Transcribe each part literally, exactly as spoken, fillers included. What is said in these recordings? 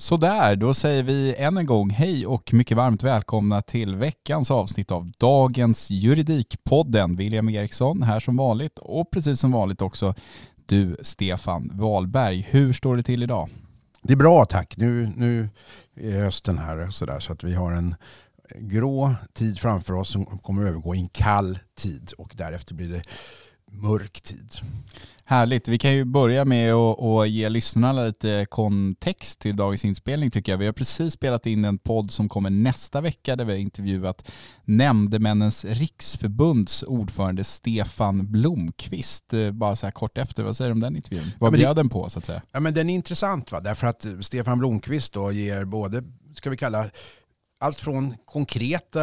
Så där, då säger vi än en gång hej och mycket varmt välkomna till veckans avsnitt av dagens Juridikpodden. William Eriksson här som vanligt och precis som vanligt också du Stefan Wahlberg. Hur står det till idag? Det är bra tack. Nu, nu är hösten här så, där, så att vi har en grå tid framför oss som kommer övergå i en kall tid och därefter blir det mörk tid. Härligt. Vi kan ju börja med att, att ge lyssnarna lite kontext till dagens inspelning tycker jag. Vi har precis spelat in en podd som kommer nästa vecka där vi har intervjuat Nämndemännens riksförbunds ordförande Stefan Blomqvist. Bara så här kort efter, vad säger du om den intervjun? Vad ja, bjöd den på så att säga? Ja, men den är intressant va? Därför att Stefan Blomqvist då ger både, ska vi kalla allt från konkreta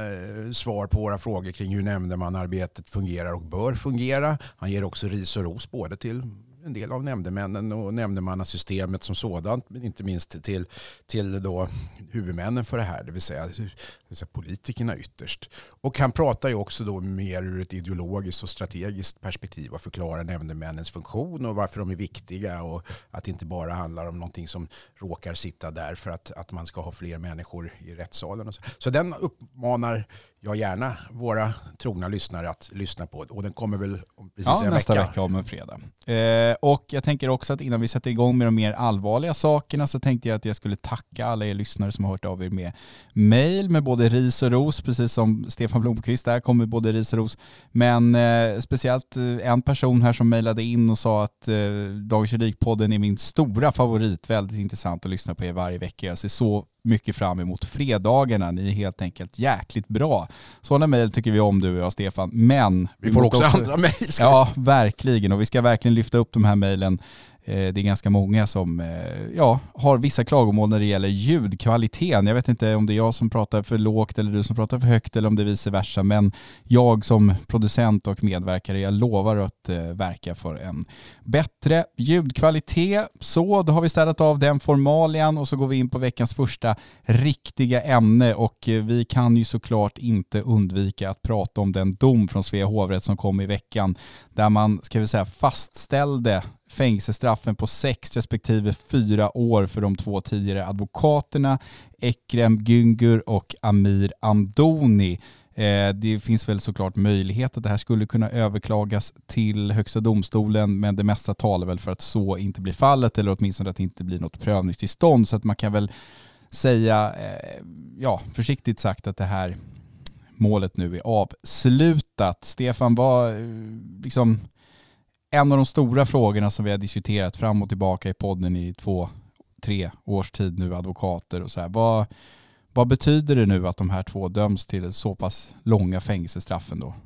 svar på våra frågor kring hur nämndemanarbetet fungerar och bör fungera. Han ger också ris och ros både till en del av nämndemännen och nämndemannasystemet som sådant, men inte minst till, till då huvudmännen för det här, det vill säga, det vill säga politikerna ytterst. Och han pratar ju också då mer ur ett ideologiskt och strategiskt perspektiv och förklarar nämndemännens funktion och varför de är viktiga och att det inte bara handlar om någonting som råkar sitta där för att, att man ska ha fler människor i rättssalen. Och så. så den uppmanar jag gärna våra trogna lyssnare att lyssna på. Och den kommer väl om precis ja, en nästa vecka. vecka om en fredag. Eh, och jag tänker också att innan vi sätter igång med de mer allvarliga sakerna så tänkte jag att jag skulle tacka alla er lyssnare som har hört av er med mejl med både ris och ros, precis som Stefan Blomqvist där kommer både ris och ros. Men eh, speciellt en person här som mejlade in och sa att eh, Dagens Juridikpodden är min stora favorit. Väldigt intressant att lyssna på er varje vecka. Jag ser så mycket fram emot fredagarna. Ni är helt enkelt jäkligt bra. Sådana mejl tycker vi om, du och jag, Stefan. Men vi får också, också andra mejl. Ja, verkligen. Och vi ska verkligen lyfta upp de här mejlen. Det är ganska många som ja, har vissa klagomål när det gäller ljudkvaliteten. Jag vet inte om det är jag som pratar för lågt eller du som pratar för högt eller om det är vice versa. Men jag som producent och medverkare, jag lovar att verka för en bättre ljudkvalitet. Så då har vi städat av den formalian och så går vi in på veckans första riktiga ämne. Och vi kan ju såklart inte undvika att prata om den dom från Svea hovrätt som kom i veckan. Där man, ska vi säga, fastställde fängelsestraffen på sex respektive fyra år för de två tidigare advokaterna Ekrem Güngör och Amir Amdoni. Eh, det finns väl såklart möjlighet att det här skulle kunna överklagas till Högsta domstolen, men det mesta talar väl för att så inte blir fallet, eller åtminstone att det inte blir något prövningstillstånd, så att man kan väl säga, eh, ja, försiktigt sagt att det här målet nu är avslutat. Stefan, var liksom en av de stora frågorna som vi har diskuterat fram och tillbaka i podden i två, tre års tid nu, advokater och så här. Vad, vad betyder det nu att de här två döms till så pass långa fängelsestraffen då?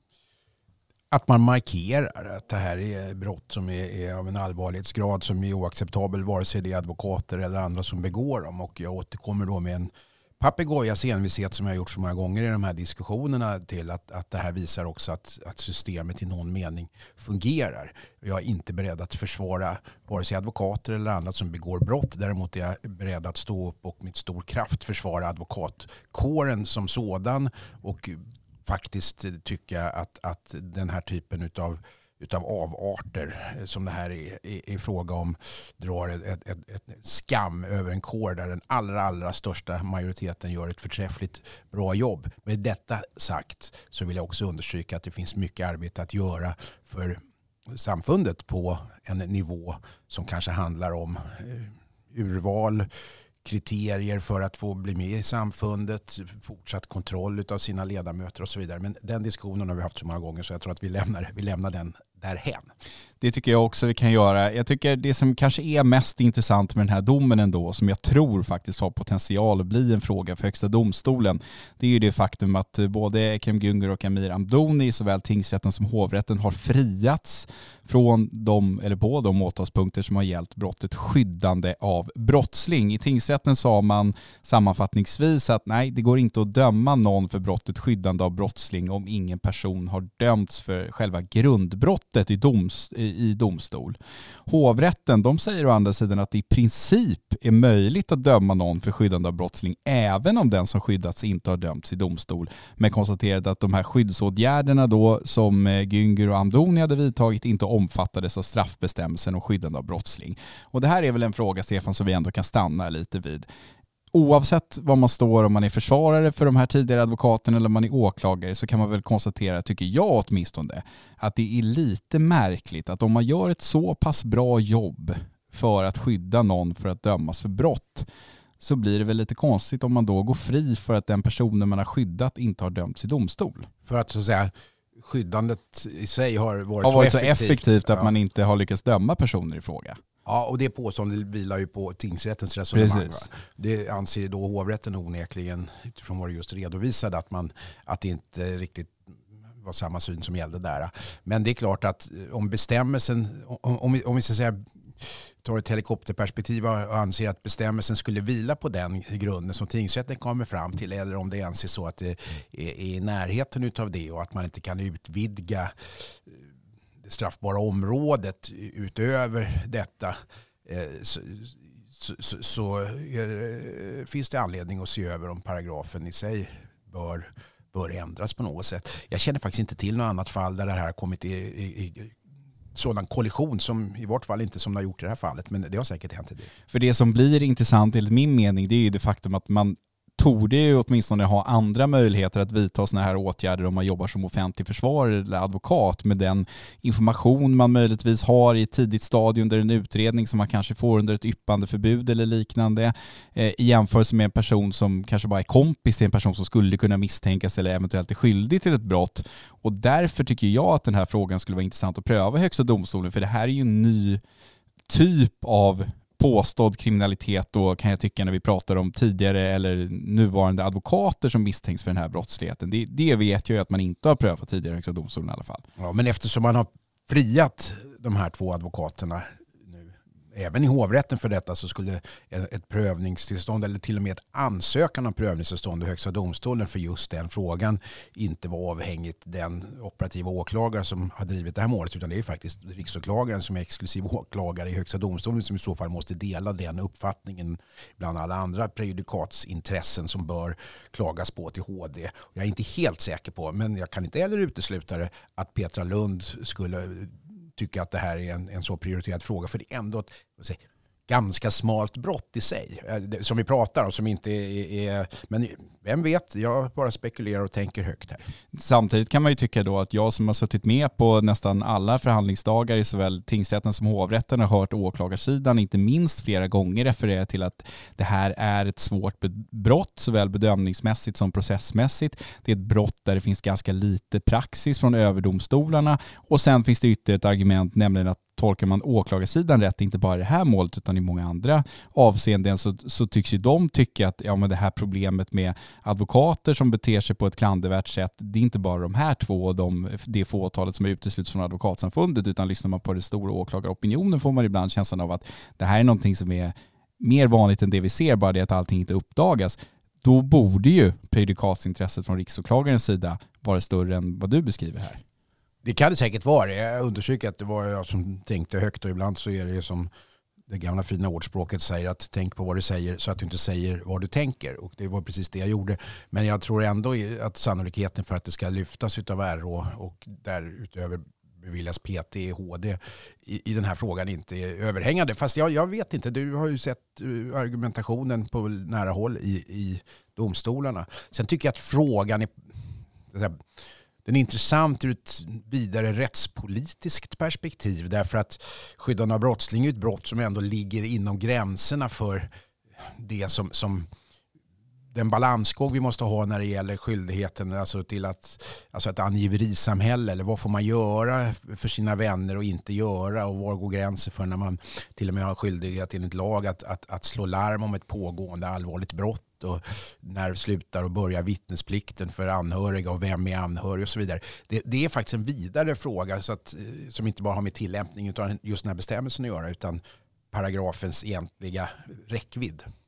Att man markerar att det här är brott som är, är av en allvarlighetsgrad som är oacceptabel, vare sig det är advokater eller andra som begår dem. Och jag återkommer då med en papegojas envishet som jag har gjort så många gånger i de här diskussionerna till att, att det här visar också att, att systemet i någon mening fungerar. Jag är inte beredd att försvara vare sig advokater eller andra som begår brott. Däremot är jag beredd att stå upp och med stor kraft försvara advokatkåren som sådan och faktiskt tycka att, att den här typen av utav avarter som det här är, är, är fråga om drar ett, ett, ett, ett skam över en kår där den allra, allra största majoriteten gör ett förträffligt bra jobb. Med detta sagt så vill jag också understryka att det finns mycket arbete att göra för samfundet på en nivå som kanske handlar om urval, kriterier för att få bli med i samfundet, fortsatt kontroll av sina ledamöter och så vidare. Men den diskussionen har vi haft så många gånger så jag tror att vi lämnar, vi lämnar den därhen. Det tycker jag också vi kan göra. Jag tycker det som kanske är mest intressant med den här domen ändå, som jag tror faktiskt har potential att bli en fråga för Högsta domstolen, det är ju det faktum att både Ekrem Güngör och Amir Amdoni, såväl tingsrätten som hovrätten, har friats från de, eller på de åtalspunkter som har gällt brottet skyddande av brottsling. I tingsrätten sa man sammanfattningsvis att nej, det går inte att döma någon för brottet skyddande av brottsling om ingen person har dömts för själva grundbrottet. brottet i, doms, i domstol. Hovrätten, de säger å andra sidan att det i princip är möjligt att döma någon för skyddande av brottsling även om den som skyddats inte har dömts i domstol. Men konstaterade att de här skyddsåtgärderna då som Güngör och Amdouni hade vidtagit inte omfattades av straffbestämmelsen och skyddande av brottsling. Och det här är väl en fråga, Stefan, som vi ändå kan stanna lite vid. Oavsett var man står, om man är försvarare för de här tidigare advokaterna eller om man är åklagare, så kan man väl konstatera, tycker jag åtminstone, att det är lite märkligt att om man gör ett så pass bra jobb för att skydda någon för att dömas för brott, så blir det väl lite konstigt om man då går fri för att den personen man har skyddat inte har dömts i domstol. För att så att säga skyddandet i sig har varit, har varit så så effektivt, effektivt att ja. man inte har lyckats döma personer i fråga. Ja, och det påståendet vilar ju på tingsrättens resonemang. Precis. Det anser då hovrätten onekligen, utifrån vad det just redovisade, att, man, att det inte riktigt var samma syn som gällde där. Men det är klart att om bestämmelsen, om, om vi, om vi ska säga, tar ett helikopterperspektiv och anser att bestämmelsen skulle vila på den grunden som tingsrätten kommer fram till, eller om det anses så att det är, är i närheten utav det och att man inte kan utvidga det straffbara området utöver detta, så, så, så, så är, finns det anledning att se över om paragrafen i sig bör, bör ändras på något sätt. Jag känner faktiskt inte till något annat fall där det här har kommit i, i, i sådan kollision, som i vart fall inte som det har gjort i det här fallet, men det har säkert hänt i det. För det som blir intressant enligt min mening, det är ju det faktum att man torde ju åtminstone ha andra möjligheter att vidta såna här åtgärder om man jobbar som offentlig försvarare eller advokat, med den information man möjligtvis har i ett tidigt stadium under en utredning som man kanske får under ett yppande förbud eller liknande, eh, i jämförelse med en person som kanske bara är kompis till en person som skulle kunna misstänkas eller eventuellt är skyldig till ett brott. Och därför tycker jag att den här frågan skulle vara intressant att pröva i Högsta domstolen, för det här är ju en ny typ av påstådd kriminalitet då, kan jag tycka, när vi pratar om tidigare eller nuvarande advokater som misstänks för den här brottsligheten. Det, det vet jag ju att man inte har prövat tidigare i Högsta domstolen i alla fall. Ja, men eftersom man har friat de här två advokaterna nu, även i hovrätten för detta, så skulle ett prövningstillstånd eller till och med ett ansökan om prövningstillstånd i Högsta domstolen för just den frågan inte vara avhängigt den operativa åklagare som har drivit det här målet, utan det är faktiskt riksåklagaren som är exklusiv åklagare i Högsta domstolen som i så fall måste dela den uppfattningen bland alla andra prejudikatsintressen som bör klagas på till H D. Jag är inte helt säker på, men jag kan inte heller utesluta det, att Petra Lund skulle tycka att det här är en, en så prioriterad fråga, för det är ändå ett säga, ganska smalt brott i sig som vi pratar om, som inte är, är men vem vet, jag bara spekulerar och tänker högt här. Samtidigt kan man ju tycka då att jag som har suttit med på nästan alla förhandlingsdagar i såväl tingsrätten som hovrätten har hört åklagarsidan inte minst flera gånger referera till att det här är ett svårt brott, såväl bedömningsmässigt som processmässigt. Det är ett brott där det finns ganska lite praxis från överdomstolarna, och sen finns det ytterligare ett argument, nämligen att tolkar man åklagarsidan rätt, inte bara i det här målet utan i många andra avseenden, så, så tycks ju de tycka att ja, men det här problemet med advokater som beter sig på ett klandervärt sätt, det är inte bara de här två och de, det fåtalet som är utesluts från advokatsamfundet, utan lyssnar man på den stora åklagaropinionen får man ibland känslan av att det här är någonting som är mer vanligt än det vi ser, bara det att allting inte uppdagas. Då borde ju prejudikatsintresset från riksåklagarens sida vara större än vad du beskriver här. Det kan det säkert vara. Jag undersöker att det var jag som tänkte högt, och ibland så är det som det gamla fina ordspråket säger, att tänk på vad du säger så att du inte säger vad du tänker. Och det var precis det jag gjorde. Men jag tror ändå att sannolikheten för att det ska lyftas utav R Å och därutöver beviljas P T, H D i, i den här frågan inte är överhängande. Fast jag, jag vet inte, du har ju sett argumentationen på nära håll i, i domstolarna. Sen tycker jag att frågan är... Den är intressant ur ett vidare rättspolitiskt perspektiv, därför att skyddande av brottsling är ett brott som ändå ligger inom gränserna för det som, som den balansgång vi måste ha när det gäller skyldigheten, alltså till att, alltså ett angiverisamhälle, eller vad får man göra för sina vänner och inte göra, och var går gränsen för när man till och med har skyldighet enligt lag att, att, att slå larm om ett pågående allvarligt brott, och när slutar och börjar vittnesplikten för anhöriga och vem är anhörig och så vidare. Det, det är faktiskt en vidare fråga, så att, som inte bara har med tillämpning av just den här bestämmelsen att göra, utan paragrafens egentliga räckvidd.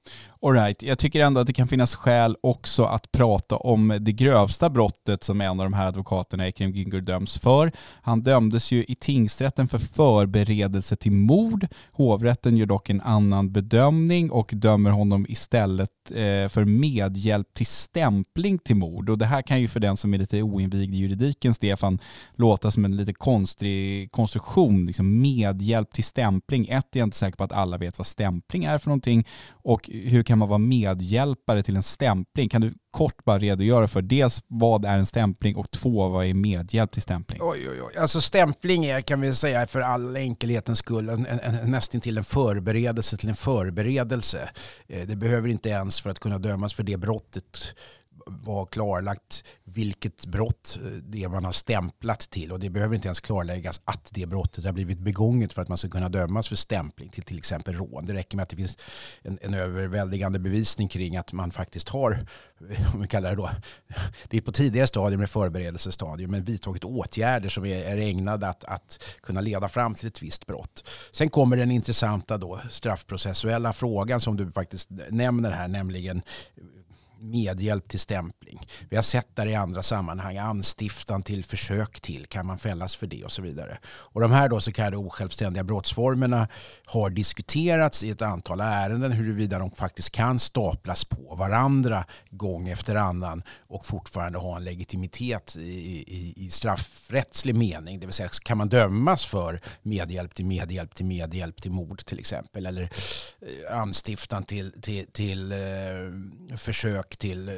All right. Jag tycker ändå att det kan finnas skäl också att prata om det grövsta brottet som en av de här advokaterna, Ekrem Güngör, döms för. Han dömdes ju i tingsrätten för förberedelse till mord. Hovrätten gör dock en annan bedömning och dömer honom istället eh, för medhjälp till stämpling till mord. Och det här kan ju för den som är lite oinvigd i juridiken, Stefan, låta som en lite konstig konstruktion. Liksom medhjälp till stämpling. Ett, jag är inte säker på att alla vet vad stämpling är för någonting. Och hur kan man vara medhjälpare till en stämpling? Kan du kort bara redogöra för dels vad är en stämpling och två, vad är medhjälp till stämpling? Oj, oj, oj. Alltså stämpling är, kan vi säga för all enkelhetens skull, en, en, en, nästan till en förberedelse till en förberedelse. Det behöver inte ens för att kunna dömas för det brottet var klarlagt vilket brott det man har stämplat till, och det behöver inte ens klarläggas att det brottet har blivit begånget för att man ska kunna dömas för stämpling till till exempel rån. Det räcker med att det finns en, en överväldigande bevisning kring att man faktiskt har, om vi kallar det då, det är på tidigare stadium med förberedelsestadium, men vidtagit åtgärder som är, är ägnade att, att kunna leda fram till ett visst brott. Sen kommer den intressanta då straffprocessuella frågan som du faktiskt nämner här, nämligen medhjälp till stämpling. Vi har sett där i andra sammanhang, anstiftan till försök till, kan man fällas för det och så vidare. Och de här då så kallade osjälvständiga brottsformerna har diskuterats i ett antal ärenden huruvida de faktiskt kan staplas på varandra gång efter annan och fortfarande ha en legitimitet i, i, i straffrättslig mening. Det vill säga, kan man dömas för medhjälp till medhjälp till medhjälp till mord till exempel, eller anstiftan till, till, till eh, försök till eh,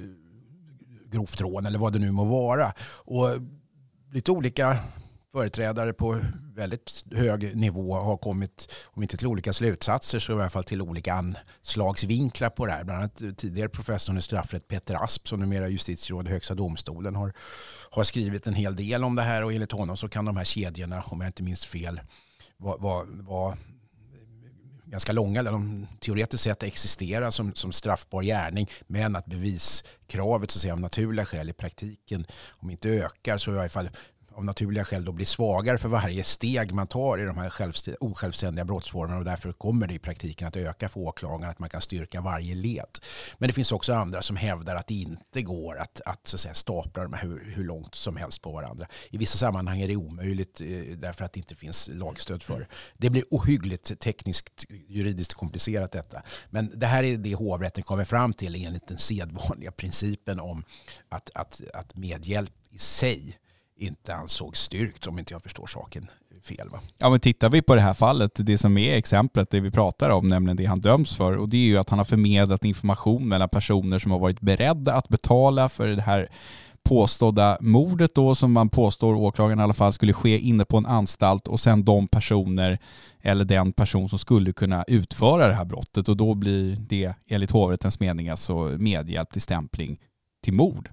grovt rån eller vad det nu må vara. Och lite olika företrädare på väldigt hög nivå har kommit, om inte till olika slutsatser så i alla fall till olika anslagsvinklar på det här. Bland annat tidigare professorn i straffrätt Peter Asp, som numera är justitieråd i Högsta domstolen, har, har skrivit en hel del om det här, och enligt honom så kan de här kedjorna, om jag inte minns fel, vara var, var ganska långa, där de teoretiskt sett existerar som, som straffbar gärning, men att beviskravet så att säga av naturliga skäl i praktiken, om inte ökar så i alla fall av naturliga skäl då blir svagare för varje steg man tar i de här osjälvständiga brottsformerna, och därför kommer det i praktiken att öka för åklagaren att man kan styrka varje led. Men det finns också andra som hävdar att det inte går att, att, så att säga, stapla dem hur, hur långt som helst på varandra. I vissa sammanhang är det omöjligt därför att det inte finns lagstöd för det. Det blir ohyggligt tekniskt juridiskt komplicerat detta. Men det här är det hovrätten kommer fram till enligt den sedvanliga principen om att, att, att medhjälp i sig inte ansåg styrkt, om inte jag förstår saken fel. Va? Ja, men tittar vi på det här fallet, det som är exemplet, det vi pratar om, nämligen det han döms för, och det är ju att han har förmedlat information mellan personer som har varit beredda att betala för det här påstådda mordet då, som man påstår, åklagaren i alla fall, skulle ske inne på en anstalt, och sen de personer eller den person som skulle kunna utföra det här brottet, och då blir det enligt hovrättens mening alltså medhjälp till stämpling till mord.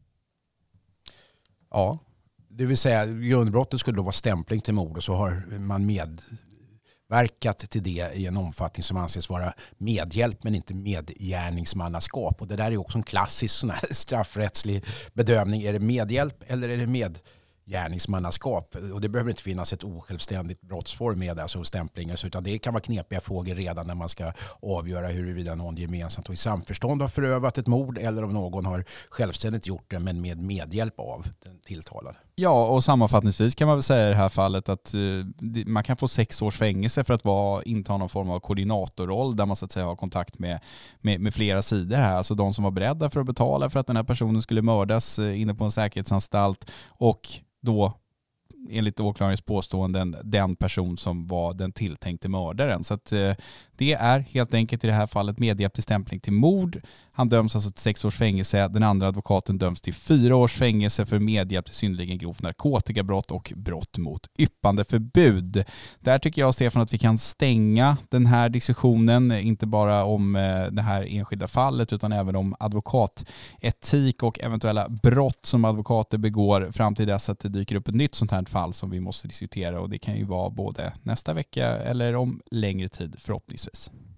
Ja. Det vill säga, grundbrottet skulle då vara stämpling till mord, och så har man medverkat till det i en omfattning som anses vara medhjälp men inte medgärningsmannaskap. Och det där är också en klassisk sån här straffrättslig bedömning. Är det medhjälp eller är det medgärningsmannaskap? Och det behöver inte finnas ett osjälvständigt brottsform med, alltså stämplingar, utan det kan vara knepiga frågor redan när man ska avgöra huruvida någon gemensamt och i samförstånd har förövat ett mord, eller om någon har självständigt gjort det men med medhjälp av den tilltalade. Ja, och sammanfattningsvis kan man väl säga i det här fallet att uh, man kan få sex års fängelse för att vara, inta någon form av koordinatorroll där man så att säga har kontakt med, med, med flera sidor här. Alltså de som var beredda för att betala för att den här personen skulle mördas uh, inne på en säkerhetsanstalt, och då enligt åklagarens påståenden den person som var den tilltänkte mördaren. Så att uh, det är helt enkelt i det här fallet medhjälp till stämpling till mord. Han döms alltså till sex års fängelse. Den andra advokaten döms till fyra års fängelse för medhjälp till synnerligen grovt narkotikabrott och brott mot yppandeförbud. Där tycker jag, Stefan, att vi kan stänga den här diskussionen, inte bara om det här enskilda fallet utan även om advokatetik och eventuella brott som advokater begår fram till dess att det dyker upp ett nytt sånt här fall som vi måste diskutera, och det kan ju vara både nästa vecka eller om längre tid förhoppningsvis.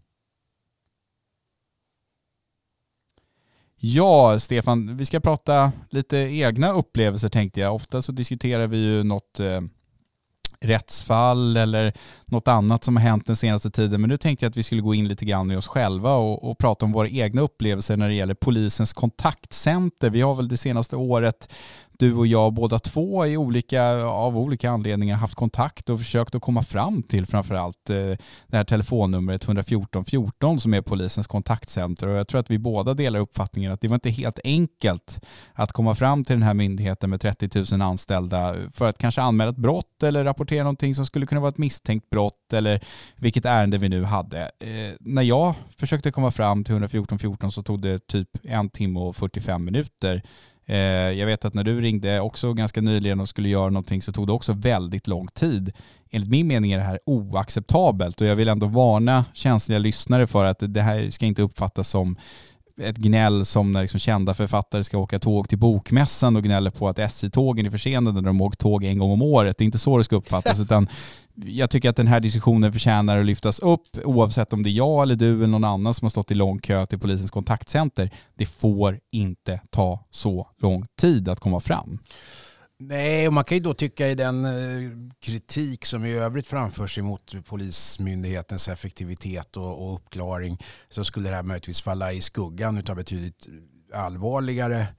Ja, Stefan, vi ska prata lite egna upplevelser tänkte jag. Ofta så diskuterar vi ju något, rättsfall eller något annat som har hänt den senaste tiden. Men nu tänkte jag att vi skulle gå in lite grann med oss själva och, och prata om våra egna upplevelser när det gäller polisens kontaktcenter. Vi har väl det senaste året, du och jag båda två i olika, av olika anledningar haft kontakt och försökt att komma fram till framförallt eh, det här telefonnumret ett fjorton fjorton som är polisens kontaktcenter. Och jag tror att vi båda delar uppfattningen att det var inte helt enkelt att komma fram till den här myndigheten med trettio tusen anställda för att kanske anmäla ett brott eller rapportera någonting som skulle kunna vara ett misstänkt brott eller vilket ärende vi nu hade. Eh, när jag försökte komma fram till ett fjorton fjorton så tog det typ en timme och fyrtiofem minuter. Jag vet att när du ringde också ganska nyligen och skulle göra någonting så tog det också väldigt lång tid. Enligt min mening är det här oacceptabelt och jag vill ändå varna känsliga lyssnare för att det här ska inte uppfattas som ett gnäll som när liksom kända författare ska åka tåg till bokmässan och gnäller på att S J-tågen är försenade när de åker tåg en gång om året. Det är inte så det ska uppfattas utan jag tycker att den här diskussionen förtjänar att lyftas upp oavsett om det är jag eller du eller någon annan som har stått i lång kö till polisens kontaktcenter. Det får inte ta så lång tid att komma fram. Nej, och man kan ju då tycka i den kritik som i övrigt framförs emot polismyndighetens effektivitet och, och uppklaring så skulle det här möjligtvis falla i skuggan utav betydligt allvarligare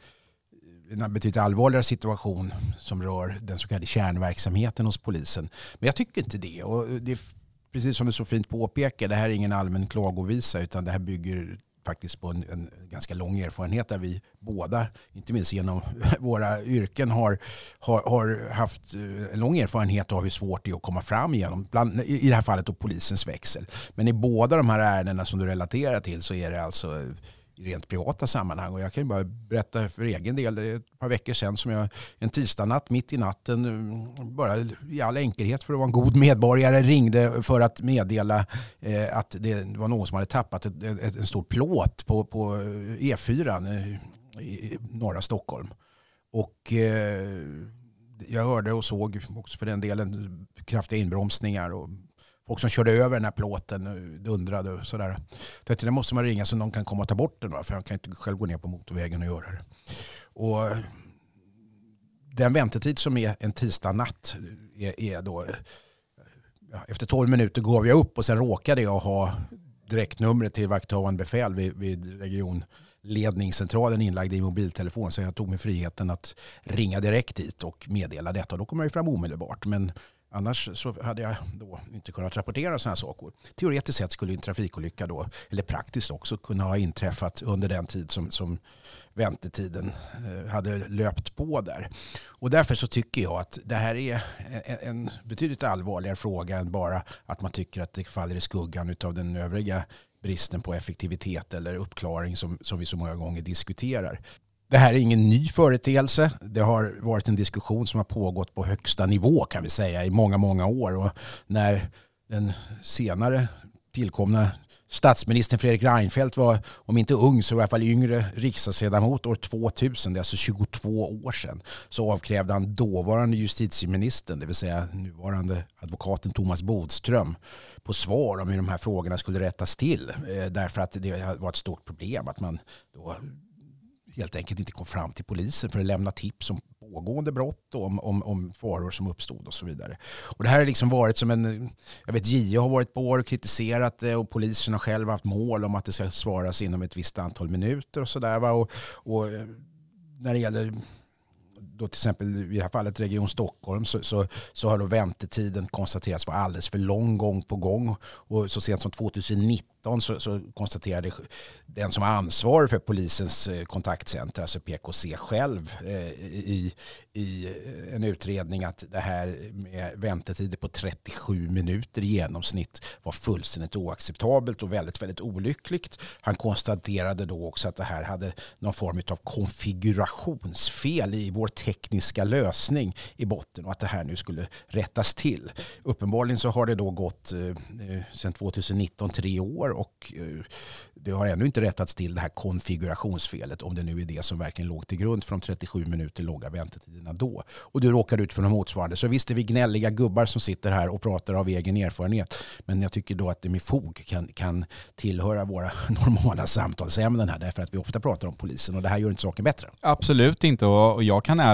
en betydligt allvarligare situation som rör den så kallade kärnverksamheten hos polisen. Men jag tycker inte det. Och det är precis som du så fint påpekar, det här är ingen allmän klagovisa utan det här bygger faktiskt på en, en ganska lång erfarenhet där vi båda, inte minst genom våra yrken, har, har, har haft en lång erfarenhet av hur svårt det är att komma fram genom, bland, i det här fallet då polisens växel. Men i båda de här ärendena som du relaterar till så är det alltså i rent privata sammanhang. Och jag kan ju bara berätta för egen del, det är ett par veckor sedan som jag en tisdagnatt mitt i natten, bara i all enkelhet för att vara en god medborgare, ringde för att meddela eh, att det var någon som hade tappat ett, ett, en stor plåt på, på E fyra i norra Stockholm. Och eh, jag hörde och såg också för den delen kraftiga inbromsningar och folk som körde över den här plåten dundrade och sådär. Det, det måste man ringa så någon kan komma och ta bort den, va? För han kan inte själv gå ner på motorvägen och göra det. Och den väntetid som är en tisdag natt är, är då, ja, efter tolv minuter gav jag upp och sen råkade jag ha direktnumret till vakthavande befäl vid, vid regionledningscentralen inlagd i mobiltelefon, så jag tog mig friheten att ringa direkt dit och meddela detta. Då kom jag ju fram omedelbart, men annars så hade jag då inte kunnat rapportera sådana här saker. Teoretiskt sett skulle en trafikolycka då, eller praktiskt också, kunna ha inträffat under den tid som, som väntetiden eh, hade löpt på där. Och därför så tycker jag att det här är en, en betydligt allvarligare fråga än bara att man tycker att det faller i skuggan av den övriga bristen på effektivitet eller uppklaring som, som vi så många gånger diskuterar. Det här är ingen ny företeelse. Det har varit en diskussion som har pågått på högsta nivå kan vi säga i många, många år. Och när den senare tillkomna statsministern Fredrik Reinfeldt var, om inte ung så i alla fall yngre riksdagsledamot år tvåtusen, det är alltså tjugotvå år sedan, så avkrävde han dåvarande justitieministern, det vill säga nuvarande advokaten Thomas Bodström, på svar om hur de här frågorna skulle rättas till. Därför att det var ett stort problem att man då helt enkelt inte kom fram till polisen för att lämna tips om pågående brott och om, om, om faror som uppstod och så vidare. Och det här har liksom varit som en, jag vet J O har varit på och kritiserat det och polisen har själv haft mål om att det ska svaras inom ett visst antal minuter och sådär. Och, och när det gäller då till exempel i det här fallet Region Stockholm så, så, så har då väntetiden konstaterats vara alldeles för lång gång på gång. Och så sent som tjugonitton så, så konstaterade den som har ansvar för polisens kontaktcenter, alltså P K C själv, eh, i, i en utredning att det här med väntetider på trettiosju minuter i genomsnitt var fullständigt oacceptabelt och väldigt, väldigt olyckligt. Han konstaterade då också att det här hade någon form av konfigurationsfel i vår tekniska lösning i botten och att det här nu skulle rättas till. Uppenbarligen så har det då gått eh, sedan tjugonitton tre år och eh, det har ännu inte rättats till det här konfigurationsfelet, om det nu är det som verkligen låg till grund för de trettiosju minuter låga väntetiderna då. Och du råkar ut för något motsvarande. Så visst är vi gnälliga gubbar som sitter här och pratar av egen erfarenhet. Men jag tycker då att det med fog kan, kan tillhöra våra normala samtalsämnen här, därför att vi ofta pratar om polisen och det här gör inte saken bättre. Absolut inte, och jag kan ärligt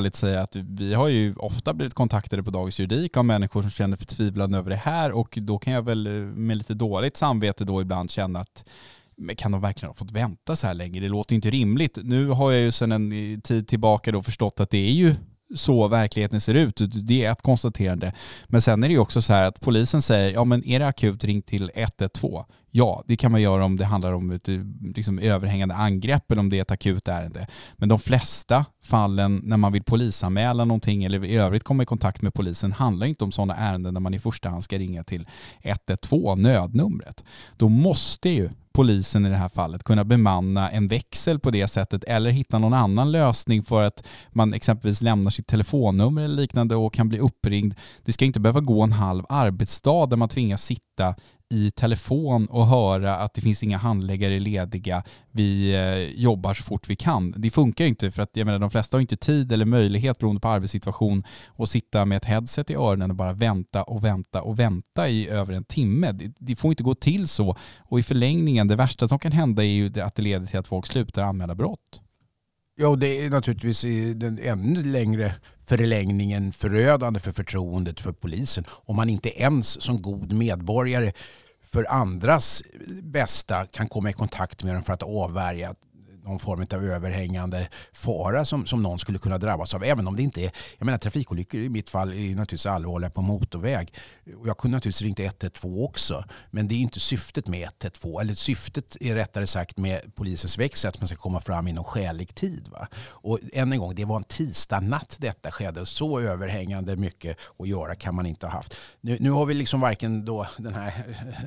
ärligt säga att vi har ju ofta blivit kontaktade på Dagens Juridik av människor som känner förtvivlan över det här, och då kan jag väl med lite dåligt samvete då ibland känna att men kan de verkligen ha fått vänta så här länge? Det låter inte rimligt. Nu har jag ju sedan en tid tillbaka då förstått att det är ju så verkligheten ser ut. Det är ett konstaterande. Men sen är det ju också så här att polisen säger, ja men är det akut, ring till ett ett två. Ja, det kan man göra om det handlar om ett liksom, överhängande angrepp eller om det är ett akut ärende. Men de flesta fallen när man vill polisanmäla någonting eller i övrigt komma i kontakt med polisen handlar inte om sådana ärenden där man i första hand ska ringa till ett ett två, nödnumret. Då måste ju polisen i det här fallet kunna bemanna en växel på det sättet eller hitta någon annan lösning för att man exempelvis lämnar sitt telefonnummer eller liknande och kan bli uppringd. Det ska inte behöva gå en halv arbetsdag där man tvingas sitta i telefon och höra att det finns inga handläggare lediga. Vi eh, jobbar så fort vi kan. Det funkar ju inte, för att jag menar, de flesta har inte tid eller möjlighet beroende på arbetssituation att sitta med ett headset i öronen och bara vänta och vänta och vänta i över en timme. Det, det får inte gå till så. Och i förlängningen, det värsta som kan hända är ju att det leder till att folk slutar anmäla brott. Ja, det är naturligtvis i den ännu längre förlängningen förödande för förtroendet för polisen. Om man inte ens som god medborgare för andras bästa kan komma i kontakt med dem för att avvärja någon form av överhängande fara som, som någon skulle kunna drabbas av. Även om det inte är, jag menar trafikolyckor i mitt fall är naturligtvis allvarliga på motorväg. Och jag kunde naturligtvis ringt ett ett två också. Men det är inte syftet med ett ett två. Eller syftet är rättare sagt med polisens växel att man ska komma fram inom skälig tid. Va? Och än en gång, det var en tisdag natt detta skedde. Så överhängande mycket att göra kan man inte ha haft. Nu, nu har vi liksom varken då den här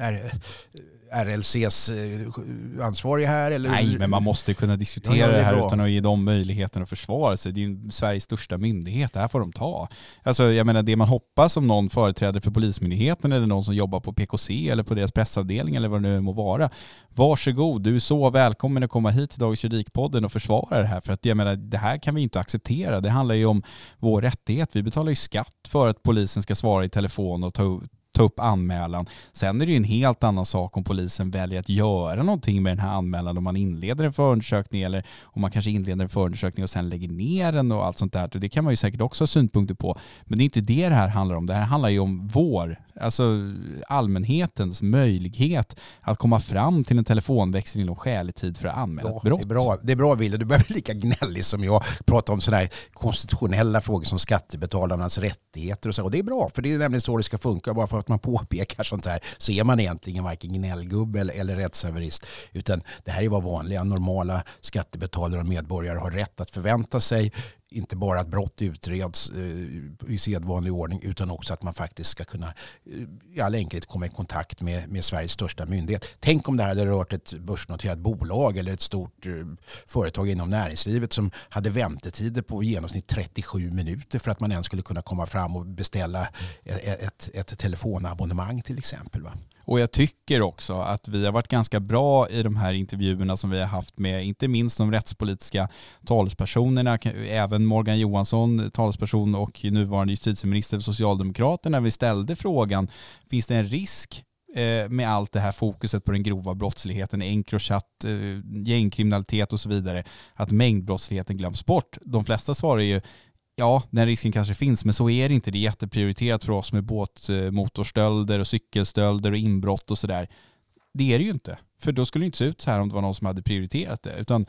R L C:s ansvariga här. Eller... Nej, men man måste kunna diskutera ja, ja, det, det här bra. Utan att ge dem möjligheten att försvara sig. Det är ju Sveriges största myndighet. Det här får de ta. Alltså, jag menar, det man hoppas om någon företräder för Polismyndigheten eller någon som jobbar på P K C eller på deras pressavdelning eller vad det nu må vara. Varsågod, du är så välkommen att komma hit till Dagens Juridikpodden och försvara det här. För att jag menar, det här kan vi inte acceptera. Det handlar ju om vår rättighet. Vi betalar ju skatt för att polisen ska svara i telefon och ta ta upp anmälan. Sen är det ju en helt annan sak om polisen väljer att göra någonting med den här anmälan, om man inleder en förundersökning eller om man kanske inleder en förundersökning och sen lägger ner den och allt sånt där. Det kan man ju säkert också ha synpunkter på. Men det är inte det det här handlar om. Det här handlar ju om vår, alltså allmänhetens möjlighet att komma fram till en telefonväxel inom skälig tid för att anmäla ja, ett brott. Det är bra, det är bra Wille. Du börjar bli lika gnällig som jag. Pratar om sådana här konstitutionella frågor som skattebetalarnas rättigheter och så. Och det är bra, för det är nämligen så det ska funka. Bara för att man påpekar sånt här så är man egentligen varken gnällgubbe eller, eller rättshaverist. Utan det här är vad vanliga, normala skattebetalare och medborgare har rätt att förvänta sig. Inte bara att brott utreds eh, i sedvanlig ordning utan också att man faktiskt ska kunna eh, i all enkelhet komma i kontakt med, med Sveriges största myndighet. Tänk om det här hade rört ett börsnoterat bolag eller ett stort eh, företag inom näringslivet som hade väntetider på i genomsnitt trettiosju minuter för att man ens skulle kunna komma fram och beställa ett, ett, ett telefonabonnemang till exempel. Va? Och jag tycker också att vi har varit ganska bra i de här intervjuerna som vi har haft med inte minst de rättspolitiska talespersonerna, även Morgan Johansson, talesperson och nuvarande justitieminister för Socialdemokraterna. Vi ställde frågan, finns det en risk med allt det här fokuset på den grova brottsligheten, Encrochat, gängkriminalitet och så vidare, att mängdbrottsligheten glöms bort? De flesta svarar ju ja, den risken kanske finns, men så är det inte. Det är jätteprioriterat för oss med båtmotorstölder och cykelstölder och inbrott och sådär. Det är det ju inte. För då skulle det inte se ut så här om det var någon som hade prioriterat det. Utan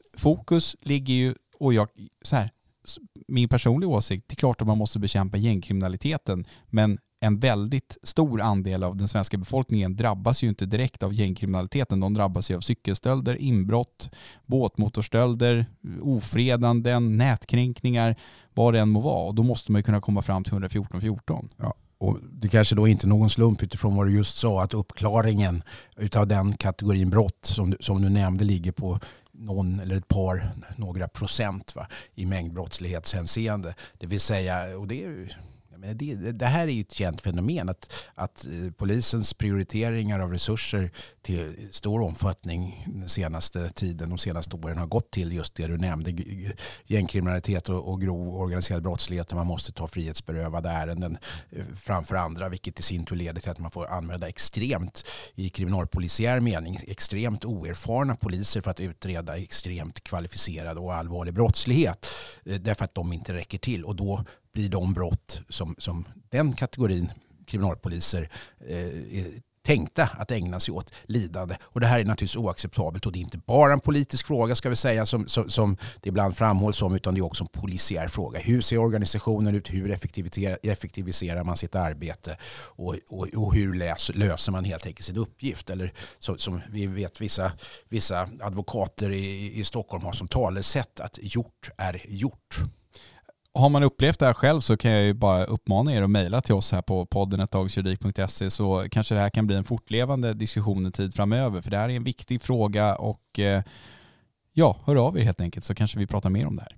fokus ligger ju, och jag, så här, min personliga åsikt, det är klart att man måste bekämpa gängkriminaliteten, men en väldigt stor andel av den svenska befolkningen drabbas ju inte direkt av gängkriminaliteten. De drabbas ju av cykelstölder, inbrott, båtmotorstölder, ofredanden, nätkränkningar, vad det än må vara. Och då måste man ju kunna komma fram till ett ett fyra fjorton. Ja. Och det kanske då inte är någon slump utifrån vad du just sa, att uppklaringen utav den kategorin brott som du, som du nämnde ligger på någon eller ett par, några procent va, i mängdbrottslighetshänseende. Det vill säga, och det är ju Men det, det här är ju ett känt fenomen att, att polisens prioriteringar av resurser till stor omfattning den senaste tiden, de senaste åren har gått till just det du nämnde, gängkriminalitet och, och grov organiserad brottslighet där man måste ta frihetsberövade ärenden framför andra, vilket i sin tur leder till att man får använda extremt, i kriminalpolisiär mening, extremt oerfarna poliser för att utreda extremt kvalificerad och allvarlig brottslighet därför att de inte räcker till, och då blir de brott som, som den kategorin kriminalpoliser eh, är tänkta att ägna sig åt lidande. Och det här är naturligtvis oacceptabelt, och det är inte bara en politisk fråga ska vi säga som, som, som det ibland framhålls som, utan det är också en polisiär fråga. Hur ser organisationen ut? Hur effektiviserar man sitt arbete? Och, och, och hur läs, löser man helt enkelt sin uppgift? Eller så, som vi vet vissa, vissa advokater i, i Stockholm har som talesätt att gjort är gjort. Har man upplevt det här själv så kan jag ju bara uppmana er att mejla till oss här på podden at dagsjuridik punkt se, så kanske det här kan bli en fortlevande diskussion en tid framöver. För det här är en viktig fråga, och ja, hör av er helt enkelt så kanske vi pratar mer om det här.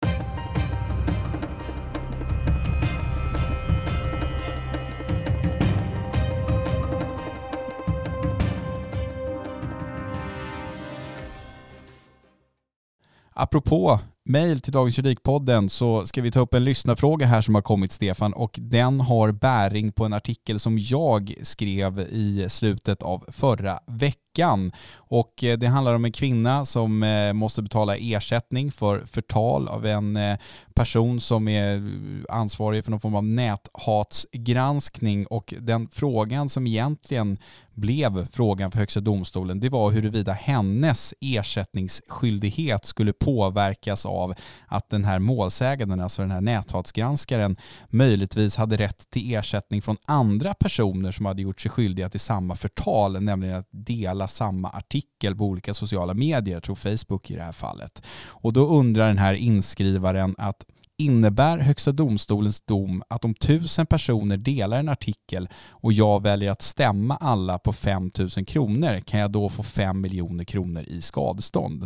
Apropå mejl till Dagens Juridikpodden så ska vi ta upp en lyssnarfråga här som har kommit, Stefan, och den har bäring på en artikel som jag skrev i slutet av förra veckan. Och det handlar om en kvinna som måste betala ersättning för förtal av en person som är ansvarig för någon form av näthatsgranskning, och den frågan som egentligen blev frågan för Högsta domstolen, det var huruvida hennes ersättningsskyldighet skulle påverkas av att den här målsäganden, alltså den här näthatsgranskaren, möjligtvis hade rätt till ersättning från andra personer som hade gjort sig skyldiga till samma förtal, nämligen att dela samma artikel på olika sociala medier, jag tror Facebook i det här fallet. Och då undrar den här inskrivaren att innebär Högsta domstolens dom att om tusen personer delar en artikel och jag väljer att stämma alla på fem tusen kronor, kan jag då få fem miljoner kronor i skadestånd?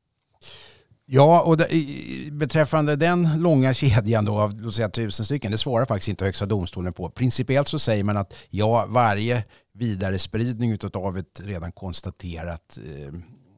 Ja, och det, beträffande den långa kedjan då av låt säga, tusen stycken, det svarar faktiskt inte Högsta domstolen på. Principiellt så säger man att ja, varje vidare spridning av ett redan konstaterat eh,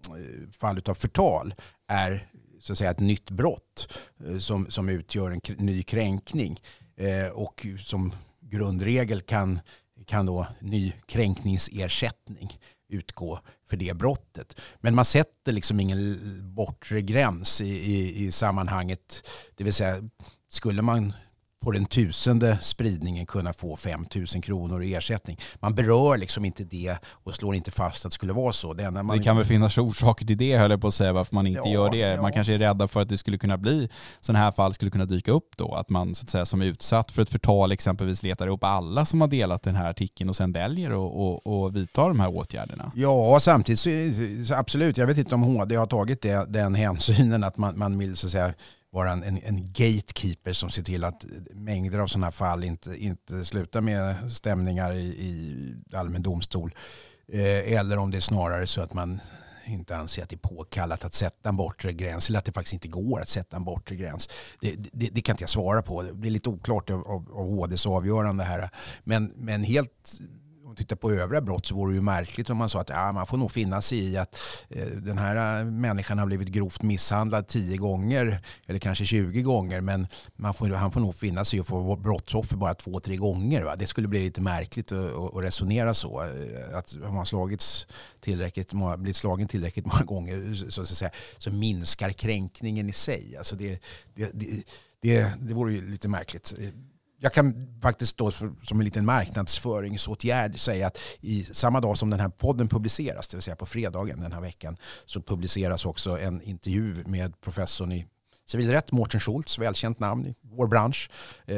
fall av förtal är så att säga ett nytt brott eh, som, som utgör en k- ny kränkning. Eh, och som grundregel kan, kan då ny kränkningsersättning utgå för det brottet. Men man sätter liksom ingen bortre gräns i, i, i sammanhanget. Det vill säga, skulle man på den tusende spridningen kunna få fem tusen kronor i ersättning. Man berör liksom inte det och slår inte fast att det skulle vara så. Det, man... det kan väl finnas orsaker till det, höll jag på att säga, varför man inte ja, gör det. Ja. Man kanske är rädda för att det skulle kunna bli, sådana här fall skulle kunna dyka upp då. Att man så att säga som utsatt för ett förtal exempelvis letar upp alla som har delat den här artikeln och sen väljer och, och, och vidtar de här åtgärderna. Ja, samtidigt så, så absolut. Jag vet inte om H D har tagit det, den hänsynen att man, man vill så att säga vara en, en, en gatekeeper som ser till att mängder av sådana här fall inte, inte slutar med stämningar i, i allmän domstol. Eh, eller om det är snarare så att man inte anser att det är påkallat att sätta en bortre gräns, eller att det faktiskt inte går att sätta en bortre gräns. Det, det, det kan inte jag svara på. Det blir lite oklart av, av, av H D:s avgörande här. Men, men helt... Om man tittar på övriga brott så vore det ju märkligt om man sa att ja, man får nog finna sig i att eh, den här människan har blivit grovt misshandlad tio gånger eller kanske tjugo gånger, men man får, han får nog finna sig i att få brottsoffer bara två, tre gånger. Va? Det skulle bli lite märkligt att, att resonera så. Att om man slagits tillräckligt, blivit slagen tillräckligt många gånger så, så, att säga, så minskar kränkningen i sig. Alltså det, det, det, det, det vore ju lite märkligt. Jag kan faktiskt då för, som en liten marknadsföringsåtgärd säga att i samma dag som den här podden publiceras, det vill säga på fredagen den här veckan, så publiceras också en intervju med professorn i civilrätt, Mårten Schultz, välkänt namn i vår bransch, eh,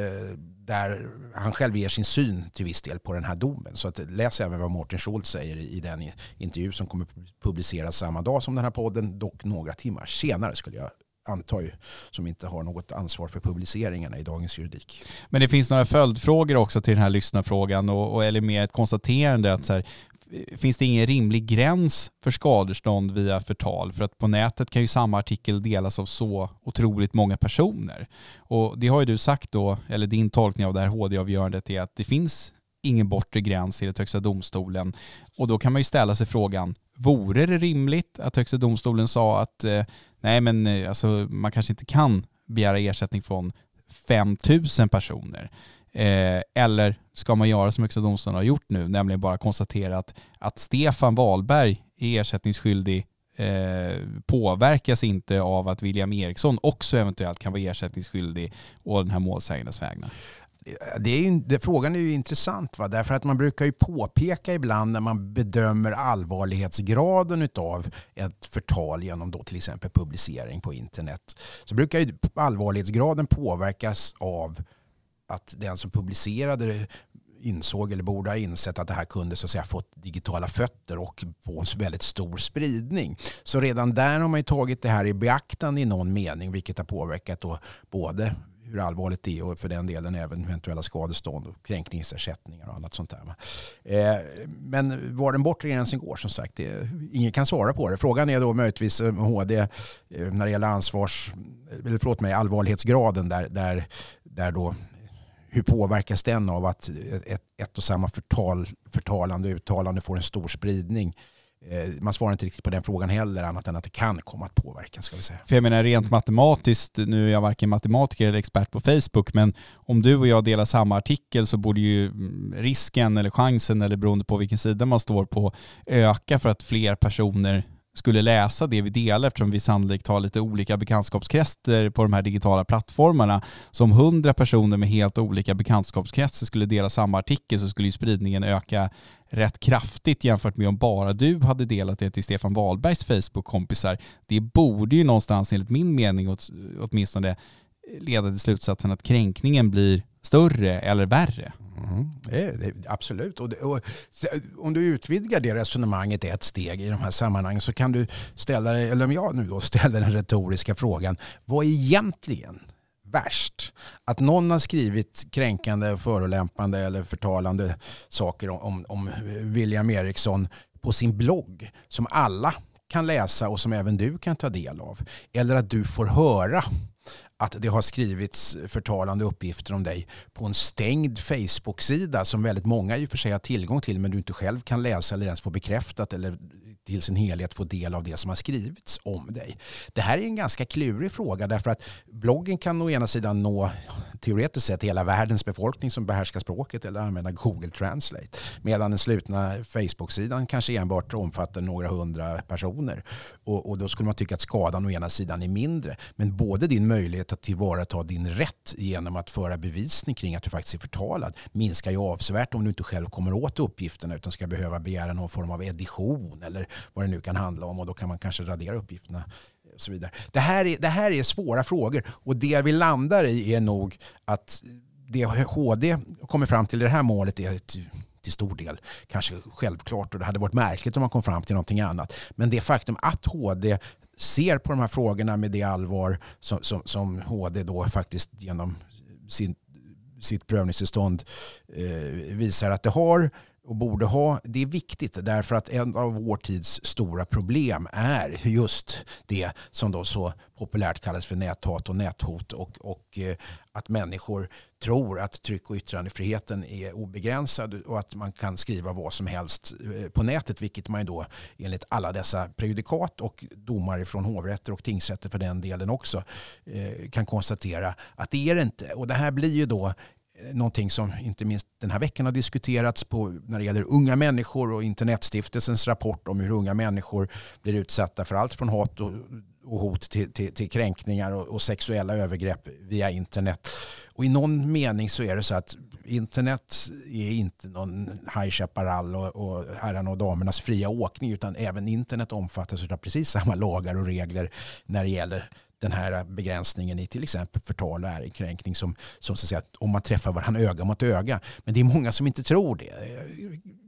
där han själv ger sin syn till viss del på den här domen. Så att läs även vad Mårten Schultz säger i, i den intervju som kommer publiceras samma dag som den här podden, dock några timmar senare skulle jag antar ju, som inte har något ansvar för publiceringarna i Dagens Juridik. Men det finns några följdfrågor också till den här lyssnarfrågan och, och eller mer ett konstaterande att så här, finns det ingen rimlig gräns för skadestånd via förtal? För att på nätet kan ju samma artikel delas av så otroligt många personer. Och det har ju du sagt då, eller din tolkning av det här H D-avgörandet är att det finns ingen bortre gräns i det Högsta domstolen. Och då kan man ju ställa sig frågan, vore det rimligt att Högsta domstolen sa att eh, nej men eh, alltså, man kanske inte kan begära ersättning från fem tusen personer? Eh, eller ska man göra som Högsta domstolen har gjort nu, nämligen bara konstatera att, att Stefan Wahlberg är ersättningsskyldig eh, påverkas inte av att William Eriksson också eventuellt kan vara ersättningsskyldig och den här målsägandes vägnar? Det är ju, det, frågan är ju intressant, va? Därför att man brukar ju påpeka ibland när man bedömer allvarlighetsgraden av ett förtal genom då till exempel publicering på internet, så brukar ju allvarlighetsgraden påverkas av att den som publicerade det insåg eller borde ha insett att det här kunde så att säga fått digitala fötter och få en väldigt stor spridning. Så redan där har man ju tagit det här i beaktande i någon mening, vilket har påverkat då både hur allvarligt det är och för den delen även eventuella skadestånd och kränkningsersättningar och annat sånt där. Men var den bortre gränsen går, som sagt, det, ingen kan svara på det. Frågan är då möjligtvis H D när det gäller ansvars, eller förlåt mig, allvarlighetsgraden där, där, där då hur påverkas den av att ett, ett och samma förtal, förtalande och uttalande får en stor spridning? Man svarar inte riktigt på den frågan heller, annat än att det kan komma att påverka, ska vi säga. För jag menar rent matematiskt, nu är jag varken matematiker eller expert på Facebook, men om du och jag delar samma artikel så borde ju risken eller chansen, eller beroende på vilken sida man står på, öka för att fler personer skulle läsa det vi delar, eftersom vi sannolikt har lite olika bekantskapskretsar på de här digitala plattformarna. Så om hundra personer med helt olika bekantskapskretsar skulle dela samma artikel så skulle ju spridningen öka rätt kraftigt jämfört med om bara du hade delat det till Stefan Wahlbergs Facebook-kompisar. Det borde ju någonstans enligt min mening åt, åtminstone leda till slutsatsen att kränkningen blir större eller värre. Mm, det, det, absolut. Och, det, och om du utvidgar det resonemanget ett steg i de här sammanhangen så kan du ställa, eller om jag nu då ställer den retoriska frågan, vad är egentligen värst? Att någon har skrivit kränkande, förolämpande eller förtalande saker om, om William Eriksson på sin blogg som alla kan läsa och som även du kan ta del av. Eller att du får höra att det har skrivits förtalande uppgifter om dig på en stängd Facebook-sida som väldigt många i och för sig har tillgång till, men du inte själv kan läsa eller ens få bekräftat eller till sin helhet få del av det som har skrivits om dig. Det här är en ganska klurig fråga, därför att bloggen kan å ena sidan nå teoretiskt sett hela världens befolkning som behärskar språket eller använder Google Translate, medan den slutna Facebook-sidan kanske enbart omfattar några hundra personer. Och, och då skulle man tycka att skadan å ena sidan är mindre, men både din möjlighet att tillvarata din rätt genom att föra bevisning kring att du faktiskt är förtalad minskar ju avsevärt om du inte själv kommer åt uppgifterna utan ska behöva begära någon form av edition eller vad det nu kan handla om, och då kan man kanske radera uppgifterna och så vidare. Det här är, det här är svåra frågor, och det vi landar i är nog att det H D kommer fram till i det här målet är till, till stor del kanske självklart, och det hade varit märkligt om man kom fram till någonting annat. Men det faktum att H D ser på de här frågorna med det allvar som, som, som H D då faktiskt genom sin, sitt prövningstillstånd eh, visar att det har och borde ha, det är viktigt därför att en av vår tids stora problem är just det som då så populärt kallas för näthat och näthot, och, och eh, att människor tror att tryck- och yttrandefriheten är obegränsad och att man kan skriva vad som helst på nätet, vilket man då enligt alla dessa prejudikat och domar från hovrätter och tingsrätter för den delen också eh, kan konstatera att det är det inte. Och det här blir ju då någonting som inte minst den här veckan har diskuterats på när det gäller unga människor och Internetstiftelsens rapport om hur unga människor blir utsatta för allt från hat och, och hot till, till, till kränkningar och, och sexuella övergrepp via internet. Och i någon mening så är det så att internet är inte någon High Chaparral och, och herrarna och damernas fria åkning, utan även internet omfattas av precis samma lagar och regler när det gäller den här begränsningen i till exempel förtal och ärekränkning som, som så att säga, om man träffar varandra öga mot öga. Men det är många som inte tror det.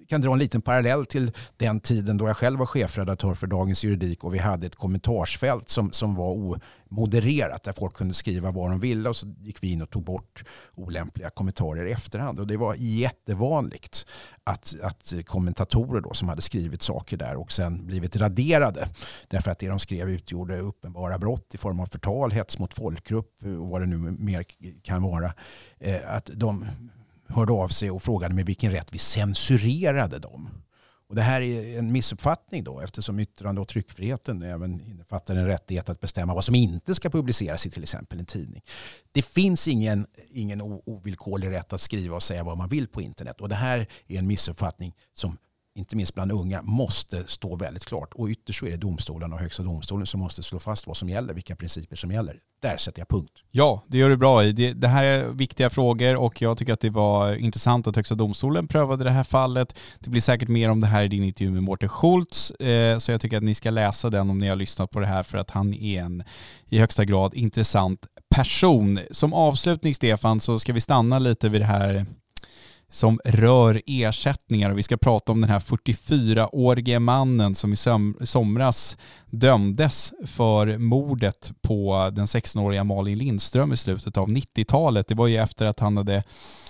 kan dra en liten parallell till den tiden då jag själv var chefredaktör för Dagens Juridik och vi hade ett kommentarsfält som, som var omodererat där folk kunde skriva vad de ville och så gick vi in och tog bort olämpliga kommentarer i efterhand. Och det var jättevanligt att, att kommentatorer då som hade skrivit saker där och sen blivit raderade därför att det de skrev utgjorde uppenbara brott i form av förtal, hets mot folkgrupp och vad det nu mer kan vara, att de hörde av sig och frågade med vilken rätt vi censurerade dem. Och det här är en missuppfattning då eftersom yttrande- och tryckfriheten även innefattar en rättighet att bestämma vad som inte ska publiceras i till exempel en tidning. Det finns ingen, ingen ovillkorlig rätt att skriva och säga vad man vill på internet. Och det här är en missuppfattning som inte minst bland unga måste stå väldigt klart. Och ytterst så är det domstolen och högsta domstolen som måste slå fast vad som gäller, vilka principer som gäller. Där sätter jag punkt. Ja, det gör du bra i. Det, det här är viktiga frågor och jag tycker att det var intressant att högsta domstolen prövade det här fallet. Det blir säkert mer om det här i din intervju med Mårten Schultz. Eh, så jag tycker att ni ska läsa den om ni har lyssnat på det här för att han är en i högsta grad intressant person. Som avslutning, Stefan, så ska vi stanna lite vid det här som rör ersättningar och vi ska prata om den här fyrtiofyraårige mannen som i somras dömdes för mordet på den sextonåriga Malin Lindström i slutet av nittiotalet. Det var ju efter att han hade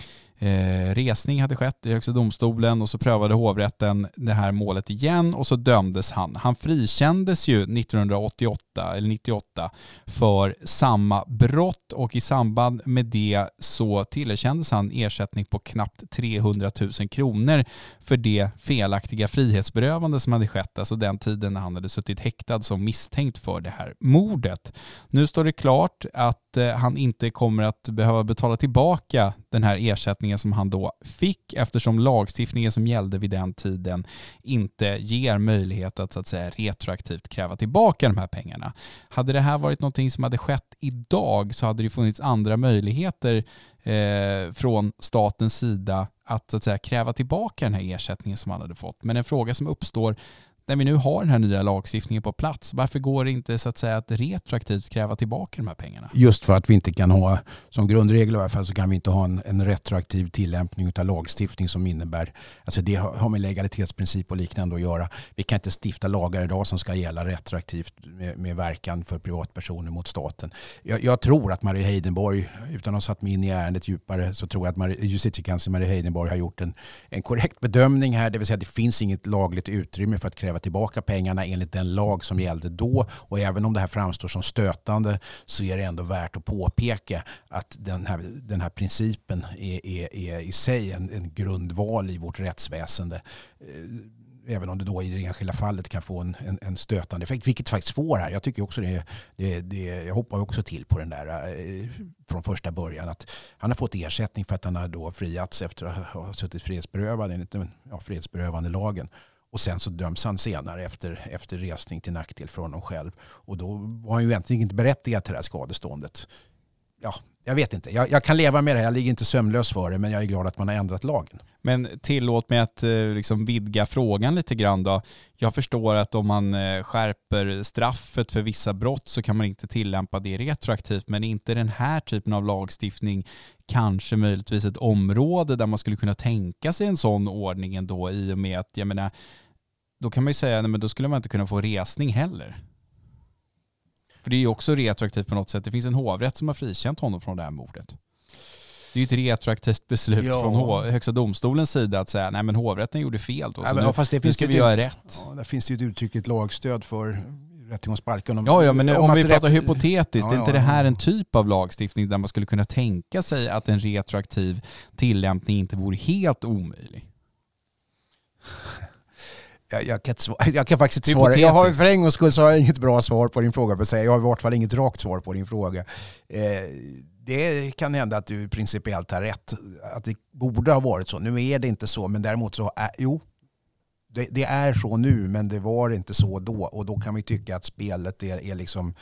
Eh, resning hade skett i högsta domstolen och så prövade hovrätten det här målet igen och så dömdes han. Han frikändes ju nittonhundraåttioåtta eller nittioåtta för samma brott och i samband med det så tillerkändes han ersättning på knappt trehundratusen kronor för det felaktiga frihetsberövande som hade skett, alltså den tiden när han hade suttit häktad som misstänkt för det här mordet. Nu står det klart att eh, han inte kommer att behöva betala tillbaka den här ersättningen som han då fick eftersom lagstiftningen som gällde vid den tiden inte ger möjlighet att så att säga retroaktivt kräva tillbaka de här pengarna. Hade det här varit någonting som hade skett idag så hade det funnits andra möjligheter eh, från statens sida att, så att säga, kräva tillbaka den här ersättningen som han hade fått. Men en fråga som uppstår när vi nu har den här nya lagstiftningen på plats, varför går det inte så att säga att retroaktivt kräva tillbaka de här pengarna? Just för att vi inte kan ha, som grundregel i alla fall, så kan vi inte ha en, en retroaktiv tillämpning av lagstiftning som innebär, alltså det har med legalitetsprincip och liknande att göra. Vi kan inte stifta lagar idag som ska gälla retroaktivt med, med verkan för privatpersoner mot staten. Jag, jag tror att Marie Heidenborg, utan att ha satt mig in i ärendet djupare, så tror jag att Marie, justitiekansler Marie Heidenborg har gjort en, en korrekt bedömning här, det vill säga att det finns inget lagligt utrymme för att kräva tillbaka pengarna enligt den lag som gällde då, och även om det här framstår som stötande så är det ändå värt att påpeka att den här, den här principen är, är, är i sig en, en grundval i vårt rättsväsende, även om det då i det enskilda fallet kan få en, en, en stötande effekt, vilket faktiskt får här. Jag tycker också det, det, det jag hoppar också till på den där från första början att han har fått ersättning för att han har då friats efter att ha suttit frihetsberövad enligt ja, frihetsberövande lagen. Och sen så döms han senare efter, efter resning till nackdel för honom själv. Och då var han ju egentligen inte berättigad till det här skadeståndet. Ja, jag vet inte. Jag, jag kan leva med det. Jag ligger inte sömnlös för det, men jag är glad att man har ändrat lagen. Men tillåt mig att liksom vidga frågan lite grann då. Jag förstår att om man skärper straffet för vissa brott så kan man inte tillämpa det retroaktivt, men inte den här typen av lagstiftning kanske möjligtvis ett område där man skulle kunna tänka sig en sån ordning ändå, i och med att jag menar, då kan man ju säga nej, men då skulle man inte kunna få resning heller. För det är ju också retroaktivt på något sätt. Det finns en hovrätt som har frikänt honom från det här mordet. Det är ju ett retroaktivt beslut ja. från högsta domstolens sida att säga nej men hovrätten gjorde fel då, så ja, men, nu, fast det nu ska vi göra rätt. Ja, där finns det ju ett uttryckligt lagstöd för rättegångsbalken. Om, ja, ja, men om, om vi pratar rätt... hypotetiskt, ja, är inte ja, det här ja. en typ av lagstiftning där man skulle kunna tänka sig att en retroaktiv tillämpning inte vore helt omöjlig? Jag, jag, kan, jag kan faktiskt svara. Jag har, för en gångs skull så har jag inget bra svar på din fråga. Jag har i vart fall inget rakt svar på din fråga. Eh, det kan hända att du principiellt har rätt. Att det borde ha varit så. Nu är det inte så, men däremot så är, jo, det, det är så nu, men det var inte så då. Och då kan vi tycka att spelet är, är liksom,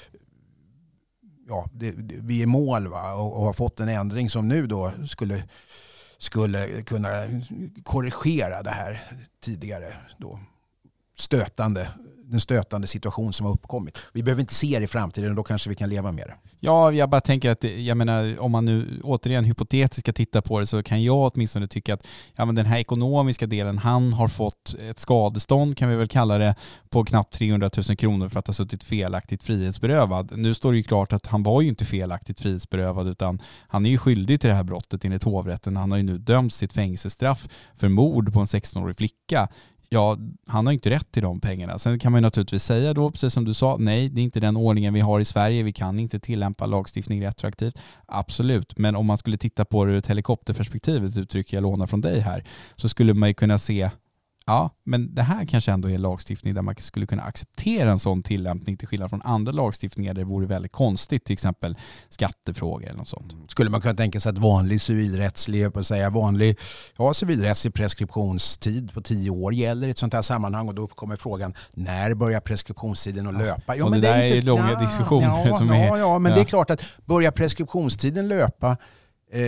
ja, det, det, vi är mål va? Och, och har fått en ändring som nu då skulle skulle kunna korrigera det här tidigare då stötande den stötande situation som har uppkommit. Vi behöver inte se det i framtiden och då kanske vi kan leva med det. Ja, jag bara tänker att, jag menar, om man nu återigen hypotetiskt ska titta på det, så kan jag åtminstone tycka att ja, men den här ekonomiska delen, han har fått ett skadestånd, kan vi väl kalla det, på knappt trehundratusen kronor för att ha suttit felaktigt frihetsberövad. Nu står det ju klart att han var ju inte felaktigt frihetsberövad, utan han är ju skyldig till det här brottet enligt hovrätten. Han har ju nu dömts sitt fängelsestraff för mord på en sexton-årig flicka. Ja, han har inte rätt till de pengarna. Sen kan man ju naturligtvis säga då, precis som du sa, nej, det är inte den ordningen vi har i Sverige. Vi kan inte tillämpa lagstiftning retroaktivt. Absolut, men om man skulle titta på det ur ett helikopterperspektiv, ett uttryck jag lånar från dig här, så skulle man ju kunna se, ja, men det här kanske ändå är en lagstiftning där man skulle kunna acceptera en sån tillämpning till skillnad från andra lagstiftningar där det vore väldigt konstigt, till exempel skattefrågor eller något sånt. Skulle man kunna tänka sig att vanlig civilrättslig, på att säga vanlig ja, civilrättslig preskriptionstid på tio år gäller i ett sånt här sammanhang, och då uppkommer frågan, när börjar preskriptionstiden att löpa? Ja, och men det, det där är, inte, är långa ja, diskussioner. Ja, som ja, är, ja men ja. det är klart att börjar preskriptionstiden löpa eh,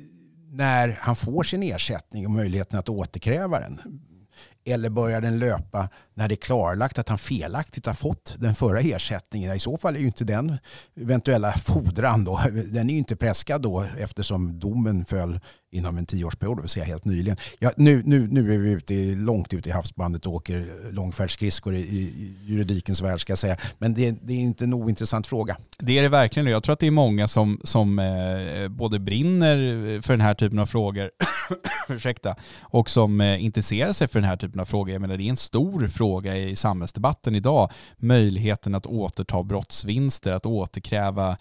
när han får sin ersättning och möjligheten att återkräva den? Eller börjar den löpa när det är klarlagt att han felaktigt har fått den förra ersättningen? I så fall är ju inte den eventuella fordran då, den är ju inte preskad då, eftersom domen föll inom en tioårsperiod, det vill säga helt nyligen. Ja, nu, nu, nu är vi ute i, långt ute i havsbandet och åker långfärdsskridskor i, i juridikens värld, ska jag säga. Men det, det är inte en ointressant fråga. Det är det verkligen. Jag tror att det är många som, som eh, både brinner för den här typen av frågor ursäkta, och som eh, intresserar sig för den här typen av frågor. Jag menar, det är en stor fråga i samhällsdebatten idag. Möjligheten att återta brottsvinster, att återkräva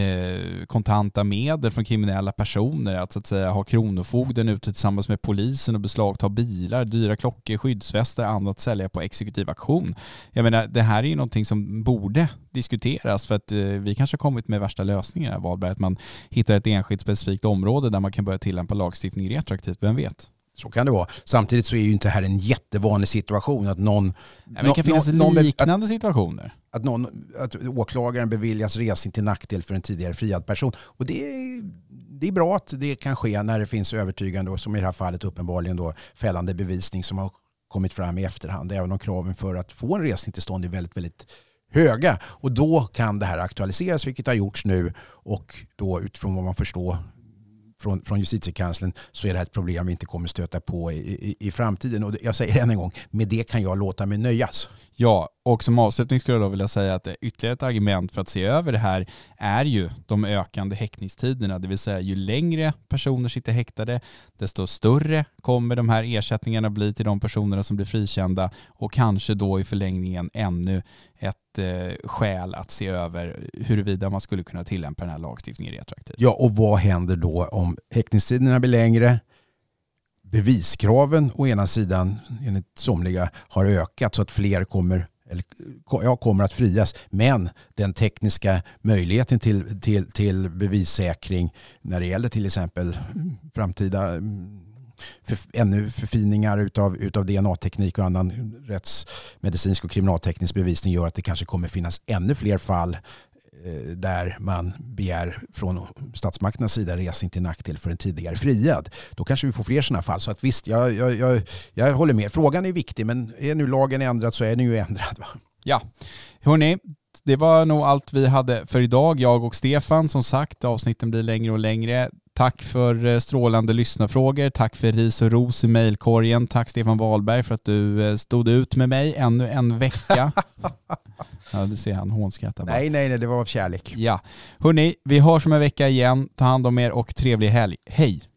eh, kontanta medel från kriminella personer, att, så att säga, ha kronofogden ute tillsammans med polisen och beslagta bilar, dyra klockor, skyddsvästar, annat sälja på exekutiv auktion. Jag menar, det här är ju någonting som borde diskuteras, för att eh, vi kanske har kommit med värsta lösningen här, Wahlberg, att man hittar ett enskilt specifikt område där man kan börja tillämpa lagstiftning retroaktivt, vem vet? Så kan det vara. Samtidigt så är ju inte här en jättevanlig situation att någon... Nej, men det kan finnas någon, liknande att, situationer. Att, någon, att åklagaren beviljas resning till nackdel för en tidigare friad person. Och det är, det är bra att det kan ske när det finns övertygande, och som i det här fallet uppenbarligen då fällande bevisning som har kommit fram i efterhand. Även om kraven för att få en resning till stånd är väldigt, väldigt höga. Och då kan det här aktualiseras, vilket har gjorts nu. Och då utifrån vad man förstår Från, från justitiekanslern, så är det här ett problem vi inte kommer stöta på i, i, i framtiden. Och jag säger än en gång, med det kan jag låta mig nöjas. Ja, och som avslutning skulle jag då vilja säga att ytterligare ett argument för att se över det här är ju de ökande häktningstiderna. Det vill säga, ju längre personer sitter häktade, desto större kommer de här ersättningarna bli till de personerna som blir frikända, och kanske då i förlängningen ännu ett eh, skäl att se över huruvida man skulle kunna tillämpa den här lagstiftningen retroaktivt. Ja, och vad händer då om häktningstiderna blir längre? Beviskraven å ena sidan, enligt somliga, har ökat så att fler kommer, eller, ja, kommer att frias. Men den tekniska möjligheten till, till, till bevissäkring när det gäller till exempel framtida för, ännu förfiningar utav, utav D N A-teknik och annan rättsmedicinsk och kriminalteknisk bevisning gör att det kanske kommer finnas ännu fler fall där man begär från statsmakternas sida resning till nackdel för en tidigare friad. Då kanske vi får fler sådana fall. Så att visst, jag, jag, jag, jag håller med. Frågan är viktig, men är nu lagen ändrad så är den ju ändrad. Va? Ja, hörni, det var nog allt vi hade för idag. Jag och Stefan, som sagt, avsnitten blir längre och längre. Tack för strålande lyssnarfrågor. Tack för ris och ros i mejlkorgen. Tack Stefan Wahlberg för att du stod ut med mig ännu en vecka. Ja, du ser, han hånskrattar bara. Nej, nej, nej, det var av kärlek. Ja. Hörrni, vi hörs om en vecka igen. Ta hand om er och trevlig helg. Hej!